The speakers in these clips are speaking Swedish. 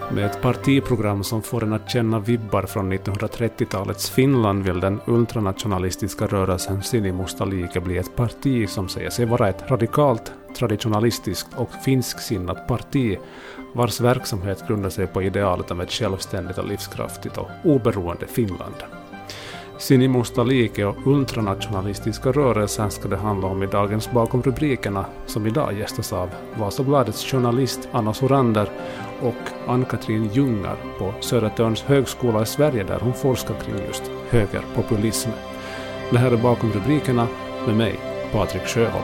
Med ett partiprogram som får en att känna vibbar från 1930-talets Finland vill den ultranationalistiska rörelsen Sinimusta liike bli ett parti som säger sig vara ett radikalt, traditionalistiskt och finsksinnat parti vars verksamhet grundar sig på idealet om ett självständigt och livskraftigt och oberoende Finland. Sinimusta liike och ultranationalistiska rörelsen ska det handla om i dagens Bakom rubrikerna, som idag gästas av Vasabladets journalist Anna Sorander och Ann-Katrin Jungar på Södertörns högskola i Sverige där hon forskar kring just högerpopulism. Det här är Bakom rubrikerna med mig, Patrik Sjöholm.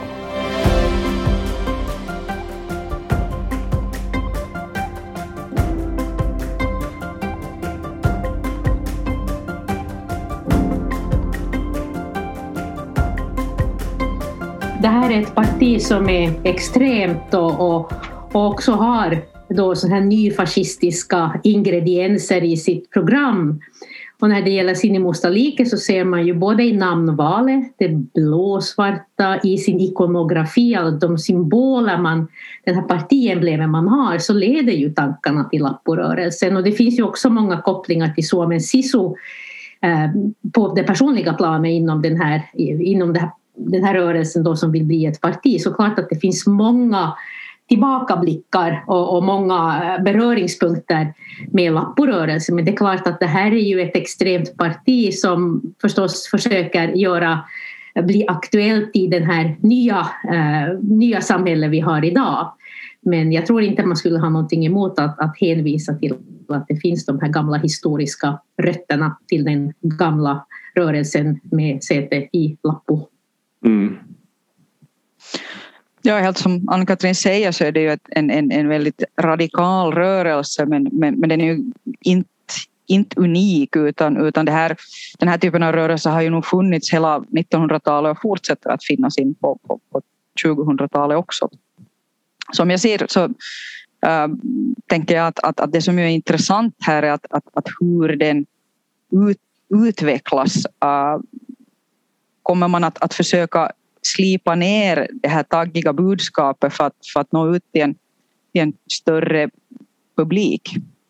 Det här är ett parti som är extremt och också har då så här nyfascistiska ingredienser i sitt program. Och när det gäller Sinimusta liike så ser man ju både i namnvalet, det blåsvarta, i sin ikonografi, alltså de symboler den här partiemblemen man har, så leder ju tankarna till Lapporörelsen. Och det finns ju också många kopplingar till Suomen Sisu på det personliga planet inom den här rörelsen då som vill bli ett parti. Så klart att det finns många tillbakablickar och många beröringspunkter med Lapporörelsen. Men det är klart att det här är ju ett extremt parti som förstås försöker bli aktuellt i den här nya samhället vi har idag. Men jag tror inte man skulle ha någonting emot att hänvisa till att det finns de här gamla historiska rötterna till den gamla rörelsen med säte i Lappo. Mm. Ja, helt som Ann-Katrin säger så är det ju en väldigt radikal rörelse men den är ju inte unik utan den här typen av rörelse har ju nog funnits hela 1900-talet och fortsätter att finnas in på 2000-talet också. Som jag ser så tänker jag att det som är intressant här är att hur den utvecklas. Kommer man att försöka slipa ner det här taggiga budskapet för att nå ut till en större publik?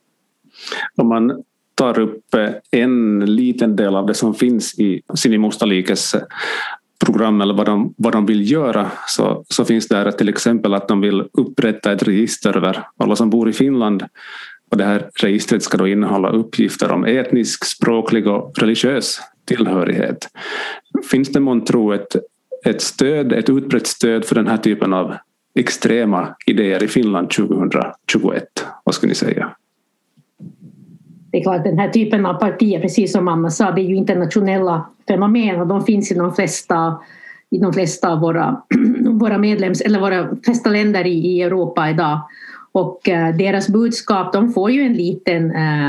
Om man tar upp en liten del av det som finns i Sinimusta liikes program eller vad de vill göra så finns det här till exempel att de vill upprätta ett register över alla som bor i Finland. Och det här registret ska då innehålla uppgifter om etnisk, språklig och religiös tillhörighet. Finns det månntro ett utbrett stöd för den här typen av extrema idéer i Finland 2021? Vad ska ni säga? Det är klart, den här typen av partier, precis som Anna sa, det är ju internationella fenomen och de finns i de flesta av våra medlems eller våra flesta länder i Europa idag. Och deras budskap, de får ju en liten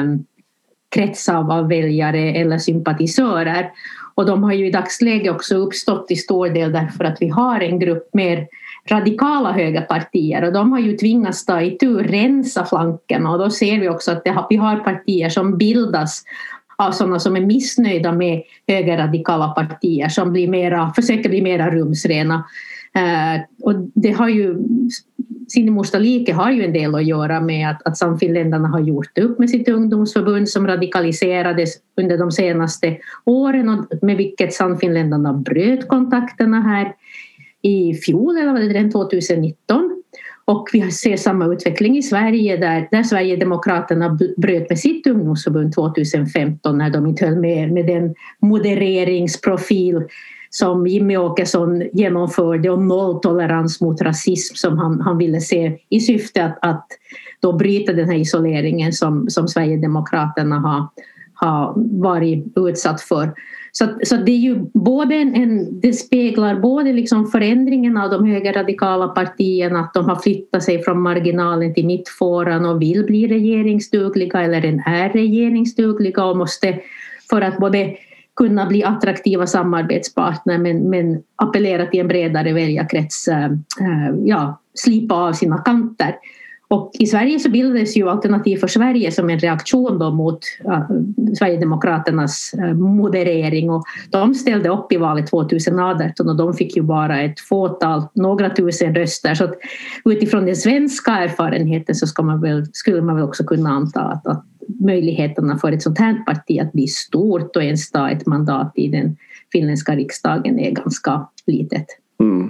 krets av väljare eller sympatisörer. Och de har ju i dagsläget också uppstått i stor del därför att vi har en grupp mer radikala högerpartier och de har ju tvingats ta itu rensa flankerna och då ser vi också att vi har partier som bildas av sådana som är missnöjda med högerradikala partier som försöker bli mera rumsrena. Och det har ju Sinimusta liike har ju en del att göra med att Samfinländarna har gjort upp med sitt ungdomsförbund som radikaliserades under de senaste åren och med vilket Samfinländarna bröt kontakterna här i fjol eller var det redan 2019. Och vi ser samma utveckling i Sverige där Sverigedemokraterna bröt med sitt ungdomsförbund 2015 när de inte höll med den modereringsprofil som Jimmy Åkesson genomförde och nolltolerans mot rasism som han ville se i syfte att då bryta den här isoleringen som Sverigedemokraterna har varit utsatt för. Så det är ju det speglar både liksom förändringen av de högerradikala partierna, att de har flyttat sig från marginalen till mittfåran och vill bli regeringsdugliga eller är regeringsdugliga och måste för att både kunna bli attraktiva samarbetspartner men appellera till en bredare väljarkrets, slipa av sina kanter. Och i Sverige så bildades ju Alternativ för Sverige som en reaktion då mot Sverigedemokraternas moderering, och de ställde upp i valet 2018 och de fick ju bara ett fåtal, några tusen röster. Så att utifrån den svenska erfarenheten så skulle man väl också kunna anta att möjligheterna för ett sånt här parti att bli stort och ens ta ett mandat i den finländska riksdagen är ganska litet. Mm.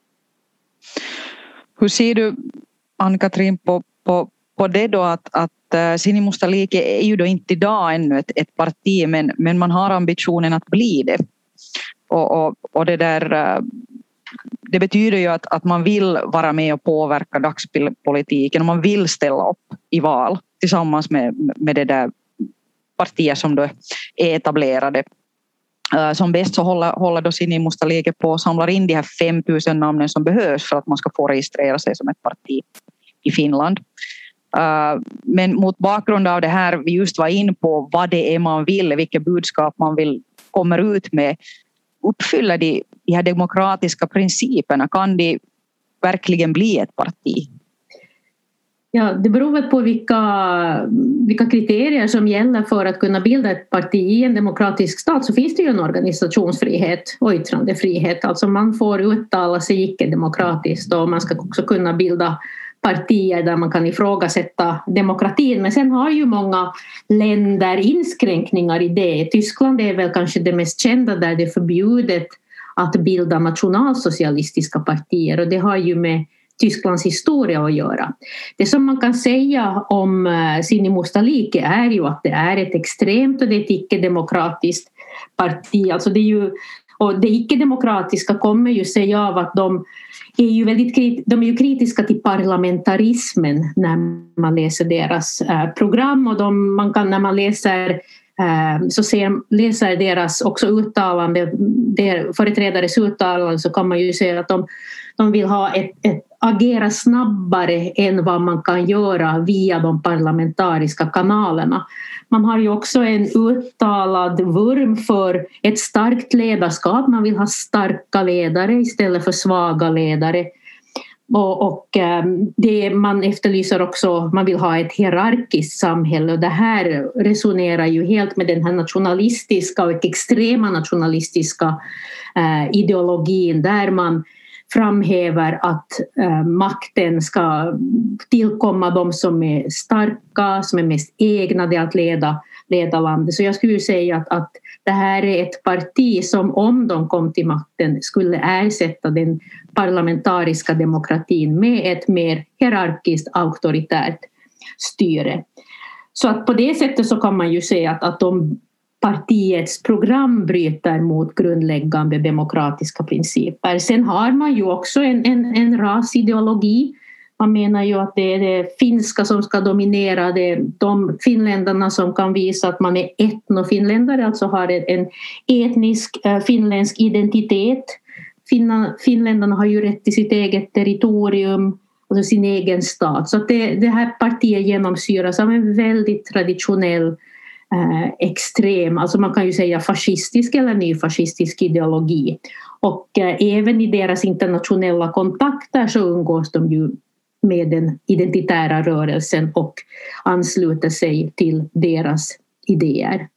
Hur ser du, Ann-Katrin, på det då att Sinimusta liike är ju då inte idag ännu ett parti, men man har ambitionen att bli det. Och det där, det betyder ju att man vill vara med och påverka dagspolitiken, och man vill ställa upp i val tillsammans med det där partier som då är etablerade. Som bäst så håller då Sinimusta liike på och samlar in de här 5 000 namnen som behövs för att man ska få registrera sig som ett parti i Finland. Men mot bakgrund av det här vi just var in på, vad det är man vill, vilka budskap man vill kommer ut med, uppfyller de här demokratiska principerna? Kan de verkligen bli ett parti? Ja, det beror väl på vilka kriterier som gäller för att kunna bilda ett parti i en demokratisk stat. Så finns det ju en organisationsfrihet och yttrandefrihet. Alltså man får uttala sig icke-demokratiskt, och man ska också kunna bilda partier där man kan ifrågasätta demokratin. Men sen har ju många länder inskränkningar i det. Tyskland är väl kanske det mest kända där det är förbjudet att bilda nationalsocialistiska partier, och det har ju med Tysklands historia att göra. Det som man kan säga om Sinimusta liike är ju att det är ett extremt och det är ett icke-demokratiskt parti. Alltså det är ju, och det icke-demokratiska kommer ju sig av att de är ju kritiska till parlamentarismen när man läser deras program, och man kan när man läser deras också uttalande, företrädares uttalande, så kan man ju säga att de vill ha agera snabbare än vad man kan göra via de parlamentariska kanalerna. Man har ju också en uttalad vurm för ett starkt ledarskap. Man vill ha starka ledare istället för svaga ledare. Och det man efterlyser också, man vill ha ett hierarkiskt samhälle, och det här resonerar ju helt med den här nationalistiska och extrema nationalistiska ideologin där man framhäver att makten ska tillkomma de som är starka, som är mest ägnade att leda landet. Så jag skulle säga att det här är ett parti som, om de kom till makten, skulle ersätta den parlamentariska demokratin med ett mer hierarkiskt auktoritärt styre. Så att på det sättet så kan man ju säga att de partiets program bryter mot grundläggande demokratiska principer. Sen har man ju också en rasideologi. Man menar ju att det är det finska som ska dominera, det är de finländarna som kan visa att man är etnofinländare, alltså har en etnisk finländsk identitet. Finländarna har ju rätt till sitt eget territorium, alltså sin egen stat. Så att det här partiet genomsyras av en väldigt traditionell extrem, alltså man kan ju säga fascistisk eller nyfascistisk ideologi. Och även i deras internationella kontakter så umgås de ju med den identitära rörelsen och ansluter sig till deras idéer.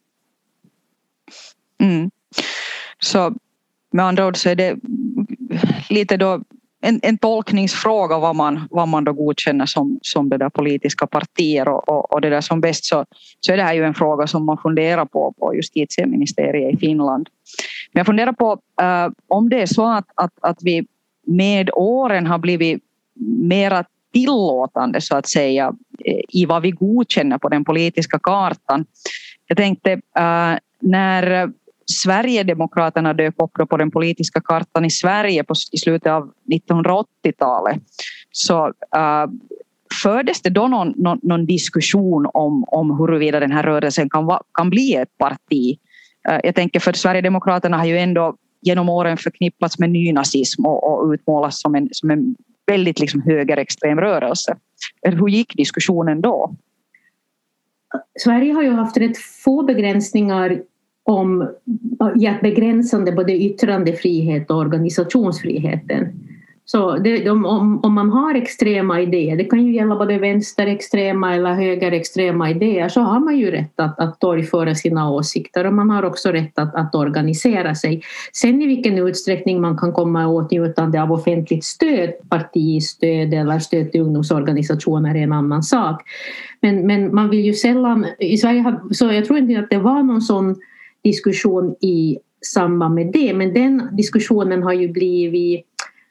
Mm. Så med andra ord så är det lite då en tolkningsfråga vad man då godkänner som det där politiska partier, och det där som bäst så är det här ju en fråga som man funderar på justitieministeriet i Finland. Men jag funderar på om det är så att vi med åren har blivit mera tillåtande så att säga i vad vi godkänner på den politiska kartan. Jag tänkte när Sverigedemokraterna dök upp på den politiska kartan i Sverige i slutet av 1980-talet, så fördes det då någon diskussion om huruvida den här rörelsen kan bli ett parti. Jag tänker, för Sverigedemokraterna har ju ändå genom åren förknippats med nynazism och utmålas som en väldigt liksom högerextrem rörelse. Hur gick diskussionen då? Sverige har ju haft rätt få begränsningar begränsande både yttrandefrihet och organisationsfriheten. Så om man har extrema idéer, det kan ju gälla både vänsterextrema eller högerextrema idéer, så har man ju rätt att torgföra sina åsikter, och man har också rätt att organisera sig. Sen i vilken utsträckning man kan komma i åtnjutande av offentligt stöd, partistöd eller stöd till ungdomsorganisationer är en annan sak. Men man vill ju sällan, i Sverige så jag tror inte att det var någon sån diskussion i samband med det, men den diskussionen har ju blivit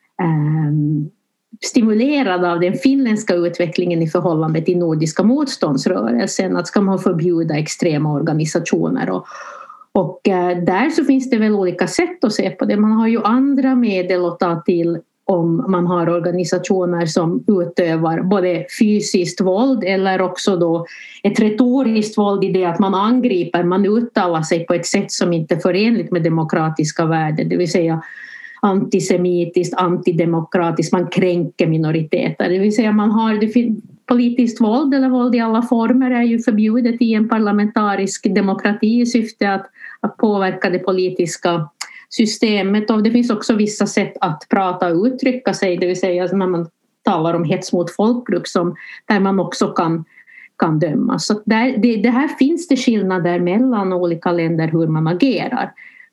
stimulerad av den finländska utvecklingen i förhållande till nordiska motståndsrörelsen, att ska man förbjuda extrema organisationer, och där så finns det väl olika sätt att se på det. Man har ju andra medel att ta till om man har organisationer som utövar både fysiskt våld eller också då ett retoriskt våld i det att man angriper, man uttalar sig på ett sätt som inte är förenligt med demokratiska värden, det vill säga antisemitiskt, antidemokratiskt, man kränker minoriteter. Det vill säga man har politiskt våld eller våld i alla former är ju förbjudet i en parlamentarisk demokrati i syfte att påverka det politiska systemet. Och det finns också vissa sätt att prata och uttrycka sig, det vill säga när man talar om hets mot folkgrupp där man också kan döma. Så det här finns det skillnader mellan olika länder hur man agerar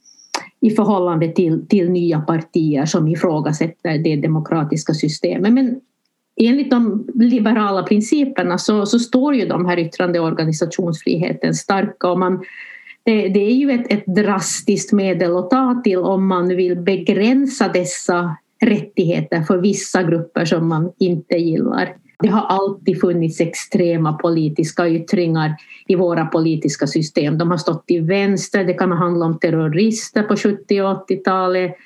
i förhållande till nya partier som ifrågasätter det demokratiska systemet. Men enligt de liberala principerna så står ju de här yttrande- och organisationsfriheten starka, och det är ju ett drastiskt medel att ta till om man vill begränsa dessa rättigheter för vissa grupper som man inte gillar. Det har alltid funnits extrema politiska yttringar i våra politiska system. De har stått till vänster, det kan handla om terrorister på 70- och 80-talet.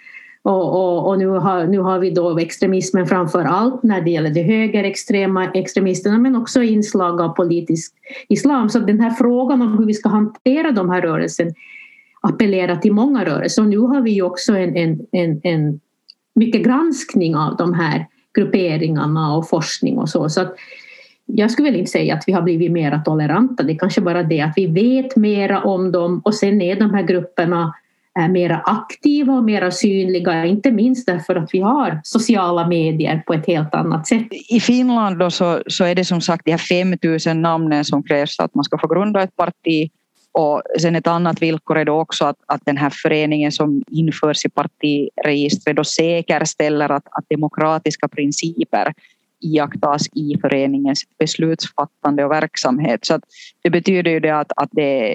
Och nu har vi då extremismen framför allt när det gäller de högerextrema extremisterna, men också inslag av politisk islam. Så den här frågan om hur vi ska hantera de här rörelsen appellerar till många rörelser. Och nu har vi ju också en mycket granskning av de här grupperingarna och forskning och så. Så att jag skulle väl inte säga att vi har blivit mer toleranta. Det är kanske bara det att vi vet mera om dem, och sen är de här grupperna mera aktiva och mera synliga, inte minst därför att vi har sociala medier på ett helt annat sätt. I Finland då så är det som sagt de här 5 000 namnen som krävs att man ska få grunda ett parti, och sen ett annat villkor är då också att den här föreningen som införs i partiregistret då säkerställer att demokratiska principer iakttas i föreningens beslutsfattande och verksamhet. Så att det betyder ju det att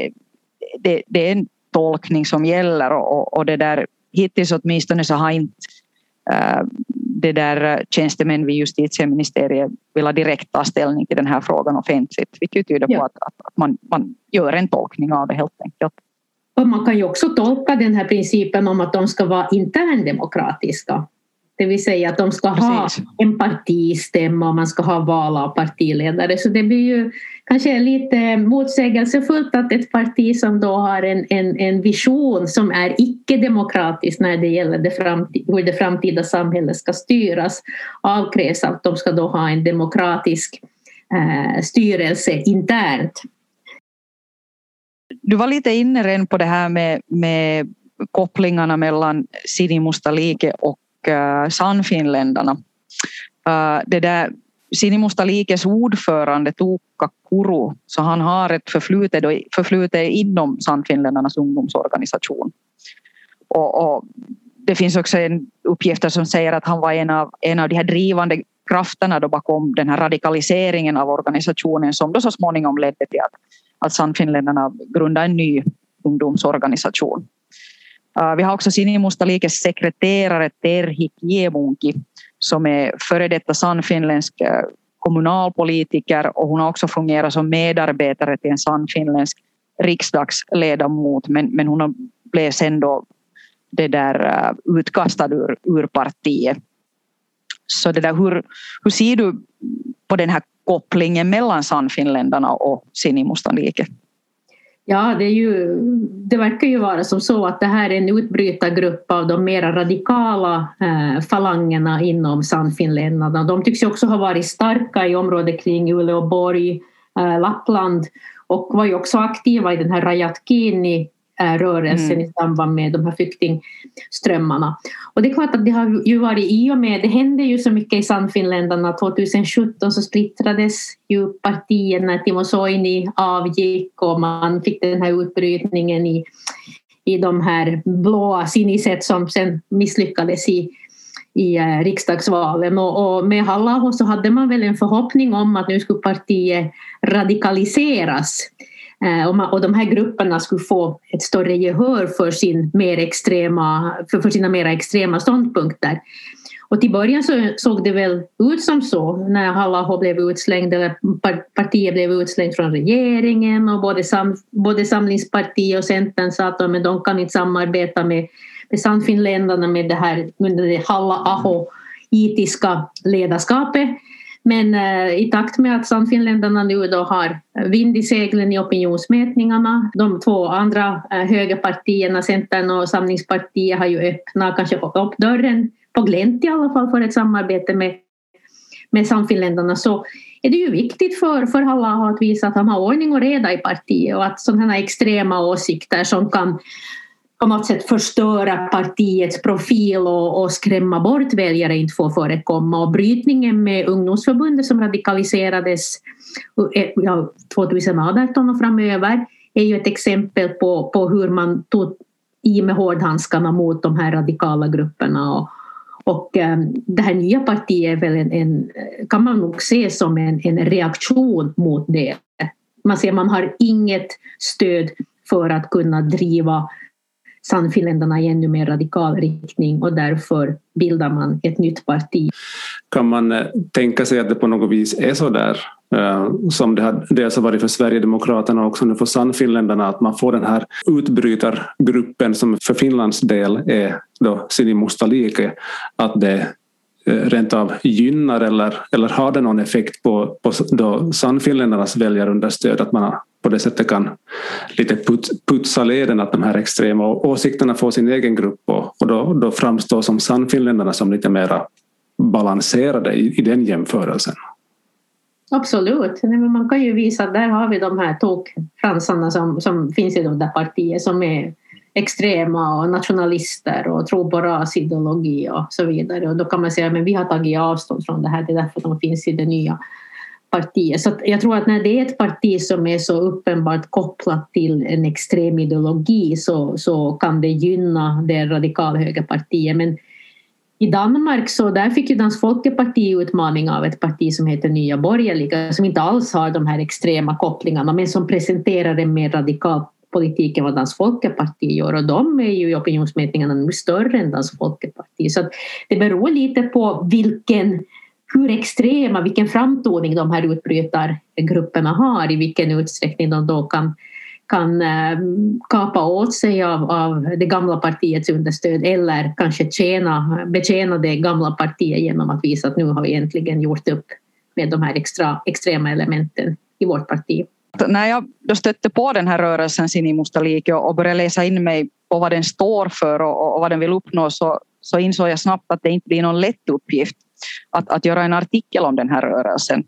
det är en tolkning som gäller, och det där hittills åtminstone så har inte det där tjänstemän vid justitieministeriet vill direkt ta ställning till den här frågan offentligt, vilket tyder på att man gör en tolkning av det helt enkelt. Och man kan ju också tolka den här principen om att de ska vara interndemokratiska. Det vill säga att de ska ha en partistämma och man ska ha val av partiledare. Så det blir ju kanske lite motsägelsefullt att ett parti som då har en vision som är icke-demokratisk när det gäller hur det framtida samhället ska styras avkrävs att de ska då ha en demokratisk styrelse internt. Du var lite inne redan på det här med kopplingarna mellan Sinimusta liike och Sannfinländarna. Det där Sinimusta liikes ordförande Tuukka Kuru, så han har ett förflutet inom Sannfinländarnas ungdomsorganisation. Och det finns också en uppgifter som säger att han var en av de här drivande krafterna då bakom den här radikaliseringen av organisationen som då så småningom ledde till att Sannfinländarna grundade en ny ungdomsorganisation. Vi har också Sinimusta liikes sekreterare Terhi Kiemunki som är före detta sannfinländsk kommunalpolitiker, och hon har också fungerat som medarbetare till en sannfinländsk riksdagsledamot, men hon blev sen då det där utkastad ur partiet. Så det där, hur ser du på den här kopplingen mellan Sannfinländarna och Sinimusta liike? Ja, det verkar ju vara som så att det här är en utbrytargrupp av de mera radikala falangerna inom Sannfinländarna. De tycks ju också ha varit starka i området kring Uleåborg, Lappland, och var ju också aktiva i den här Rajat Kiinni rörelsen i samband med de här flyktingströmmarna. Och det är klart att det har ju varit i och med, det hände ju så mycket i Sannfinländarna. 2017 så splittrades ju partierna när Timo Soini avgick och man fick den här utbrytningen i de här blåa siniset som sen misslyckades i riksdagsvalen. Och med Halla-aho så hade man väl en förhoppning om att nu skulle partiet radikaliseras och de här grupperna skulle få ett större gehör för sina mer extrema ståndpunkter. Och till början så såg det väl ut som så när Halla-aho blev utslängd, eller partiet blev utslängd från regeringen, och både Samlingspartiet och Centern sa att de kan inte samarbeta med Sannfinländarna med det här under det Halla-aho-itiska ledarskapet. Men i takt med att Sannfinländarna nu då har vind i seglen i opinionsmätningarna, de två andra högerpartierna, Centern och Samlingspartiet, har ju kanske fått upp dörren på glänt i alla fall för ett samarbete med Sannfinländarna, så är det ju viktigt för Halla-aho att visa att han har ordning och reda i partiet, och att sådana här extrema åsikter som kan på något sätt förstöra partiets profil och skrämma bort väljare inte får förekomma. Och brytningen med ungdomsförbundet som radikaliserades 2018 och framöver är ju ett exempel på hur man tog i med hårdhandskarna mot de här radikala grupperna. Och det här nya partiet är väl kan man nog se som en reaktion mot det. Man ser man har inget stöd för att kunna driva Sannfinländarna i ännu mer radikal riktning, och därför bildar man ett nytt parti. Kan man tänka sig att det på något vis är så där som det har dels varit för Sverigedemokraterna och också nu för Sannfinländarna, att man får den här utbrytargruppen som för Finlands del är då Sinimusta Liike, att det rent av gynnar eller har det någon effekt på då Sannfinländarnas väljarunderstöd, att man på det sättet kan lite putsa leden, att de här extrema åsikterna får sin egen grupp och då framstår som Sannfinländarna som lite mer balanserade i den jämförelsen. Absolut, man kan ju visa att där har vi de här tokfransarna som finns i de där partier som är extrema och nationalister och tror på rasideologi och så vidare, och då kan man säga att vi har tagit avstånd från det här, det är därför de finns i det nya partiet. Så jag tror att när det är ett parti som är så uppenbart kopplat till en extrem ideologi så kan det gynna det radikalhögerpartiet. Men i Danmark så där fick ju Dansk Folkeparti utmaning av ett parti som heter Nya Borgerliga, som inte alls har de här extrema kopplingarna, men som presenterar en mer radikal politik än vad Dansk Folkeparti gör, och de är ju i opinionsmätningarna nu större än Dansk Folkeparti. Så att det beror lite på vilken framtoning de här utbrytargrupperna har, i vilken utsträckning de då kan kapa åt sig av det gamla partiets understöd, eller kanske betjäna det gamla partiet genom att visa att nu har vi egentligen gjort upp med de här extrema elementen i vårt parti. När jag då stötte på den här rörelsen Sinimusta Liike och började läsa in mig på vad den står för och vad den vill uppnå, så insåg jag snabbt att det inte blir någon lätt uppgift att göra en artikel om den här rörelsen.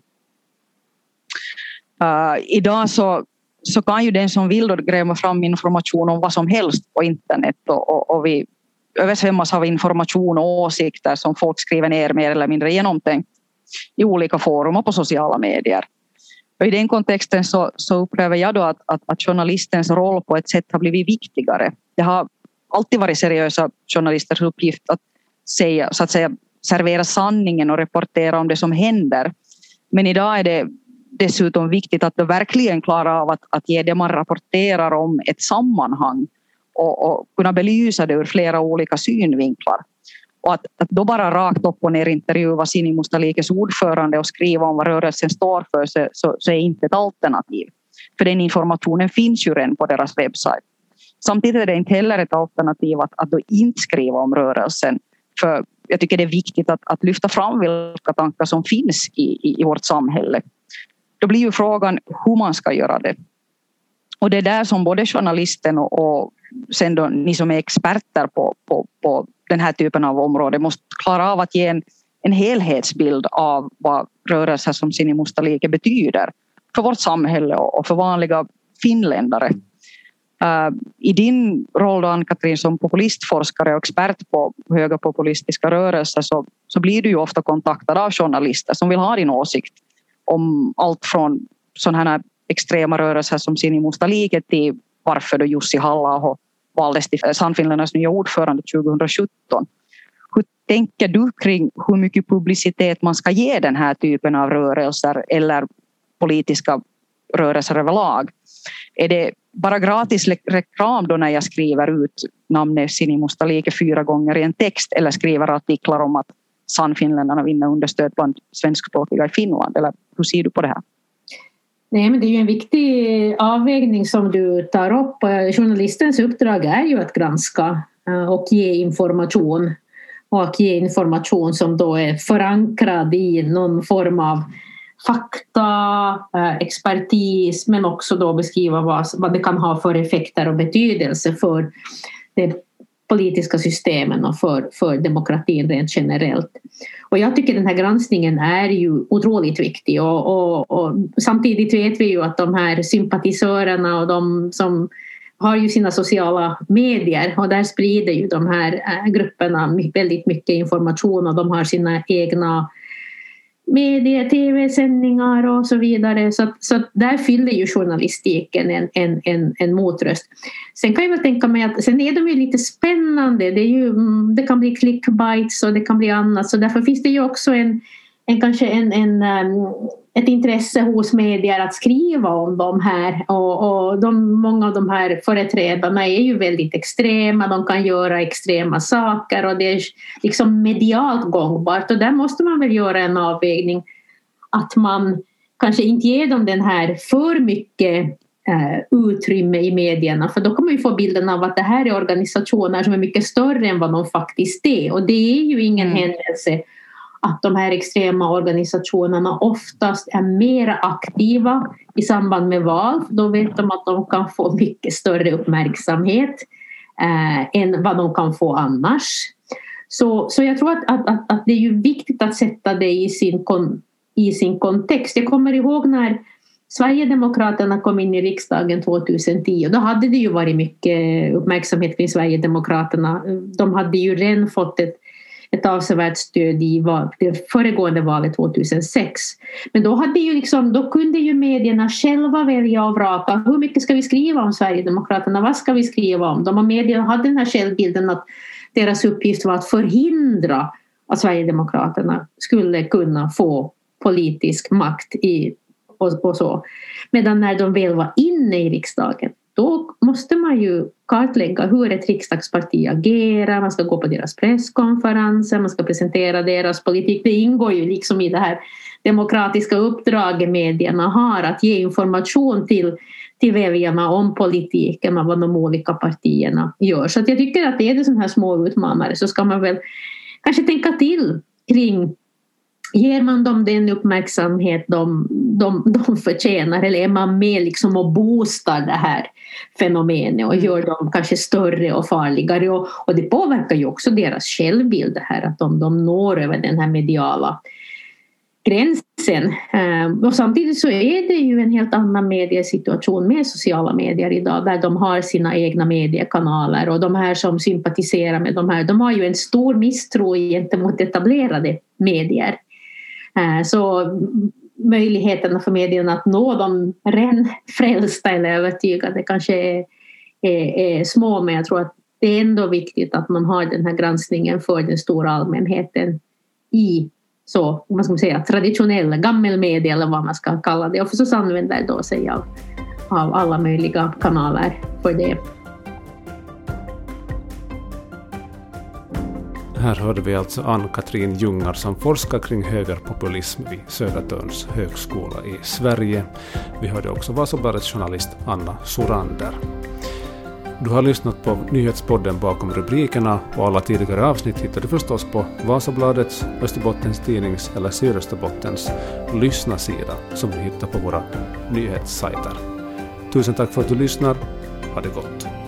Idag så kan ju den som vill då gräva fram information om vad som helst på internet, och vi översvämmas av information och åsikter som folk skriver ner mer eller mindre genomtänkt i olika forum och på sociala medier. Och i den kontexten så upplever jag då att journalistens roll på ett sätt har blivit viktigare. Det har alltid varit seriösa journalisters uppgift att säga, så att säga, servera sanningen och rapportera om det som händer. Men idag är det dessutom viktigt att du verkligen klarar av att ge det man rapporterar om ett sammanhang och kunna belysa det ur flera olika synvinklar. Och att då bara rakt upp och ner intervjua Sinimusta Liikes ordförande och skriva om vad rörelsen står för så är inte ett alternativ. För den informationen finns ju redan på deras webbsajt. Samtidigt är det inte heller ett alternativ att då inte skriva om rörelsen. För jag tycker det är viktigt att lyfta fram vilka tankar som finns i vårt samhälle. Då blir ju frågan hur man ska göra det. Och det är där som både journalisten och sen då ni som är experter på den här typen av område måste klara av att ge en helhetsbild av vad rörelser som Sinimusta Liike betyder för vårt samhälle och för vanliga finländare. I din roll då, Ann-Katrin, som populistforskare och expert på högerpopulistiska rörelser så blir du ju ofta kontaktad av journalister som vill ha din åsikt om allt från sådana här extrema rörelser som Sinimustaliike till varför då Jussi Halla-aho valdes till Sannfinländarnas nya ordförande 2017. Hur tänker du kring hur mycket publicitet man ska ge den här typen av rörelser eller politiska rörelser överlag? Är det bara gratis reklam då när jag skriver ut namnet Sinimustaliike 4 gånger i en text eller skriver artiklar om att Sannfinländarna vinner understöd bland svenskspråkiga i Finland? Eller hur ser du på det här? Nej, men det är ju en viktig avvägning som du tar upp. Journalistens uppdrag är ju att granska och ge information. Och att ge information som då är förankrad i någon form av fakta, expertis, men också då beskriva vad det kan ha för effekter och betydelse för det politiska systemen och för demokratin rent generellt. Och jag tycker den här granskningen är ju otroligt viktig och samtidigt vet vi ju att de här sympatisörerna och de som har ju sina sociala medier och där sprider ju de här grupperna väldigt mycket information och de har sina egna medier, tv-sändningar och så vidare. Så där fyller ju journalistiken en motröst. Sen kan jag väl tänka mig att sen är de ju lite spännande. Det kan bli clickbites och det kan bli annat. Så därför finns det ju också ett intresse hos medier att skriva om de här. Och många av de här företrädarna är ju väldigt extrema. De kan göra extrema saker och det är liksom medialt gångbart. Och där måste man väl göra en avvägning att man kanske inte ger dem den här för mycket utrymme i medierna. För då kommer vi få bilden av att det här är organisationer som är mycket större än vad de faktiskt är. Och det är ju ingen händelse att de här extrema organisationerna oftast är mer aktiva i samband med val. Då vet de att de kan få mycket större uppmärksamhet än vad de kan få annars. Så jag tror att det är ju viktigt att sätta det i sin kontext. Jag kommer ihåg när Sverigedemokraterna kom in i riksdagen 2010. Då hade det ju varit mycket uppmärksamhet kring Sverigedemokraterna. De hade ju redan fått ett avsevärt stöd i det föregående valet 2006. Men då kunde ju medierna själva välja och vraka. Hur mycket ska vi skriva om Sverigedemokraterna? Vad ska vi skriva om dem? Och medierna hade den här självbilden att deras uppgift var att förhindra att Sverigedemokraterna skulle kunna få politisk makt och så. Medan när de väl var inne i riksdagen, då måste man ju kartlägga hur ett riksdagsparti agerar, man ska gå på deras presskonferenser, man ska presentera deras politik. Det ingår ju liksom i det här demokratiska uppdraget medierna har att ge information till väljarna om politiken och vad de olika partierna gör. Så att jag tycker att det är sådana här små utmanare så ska man väl kanske tänka till kring ger man dem den uppmärksamhet de förtjänar eller är man med liksom och boostar det här fenomenet och gör dem kanske större och farligare och det påverkar ju också deras självbild det här att de når över den här mediala gränsen. Och samtidigt så är det ju en helt annan mediesituation med sociala medier idag där de har sina egna mediekanaler och de här som sympatiserar med de här de har ju en stor misstro gentemot etablerade medier. Så möjligheterna för medierna att nå de redan frälsta eller övertygade kanske är små men jag tror att det är ändå viktigt att man har den här granskningen för den stora allmänheten i så, vad ska man säga, traditionella gammelmedia eller vad man ska kalla det och förstås använder då sig av alla möjliga kanaler för det. Här hörde vi alltså Ann-Katrin Ljungar som forskar kring högerpopulism vid Södertörns högskola i Sverige. Vi hörde också Vasabladets journalist Anna Sorander. Du har lyssnat på nyhetspodden Bakom rubrikerna och alla tidigare avsnitt hittar du förstås på Vasabladets, Österbottens tidnings eller Sydösterbottens lyssnarsida som du hittar på våra nyhetssajter. Tusen tack för att du lyssnar. Ha det gott.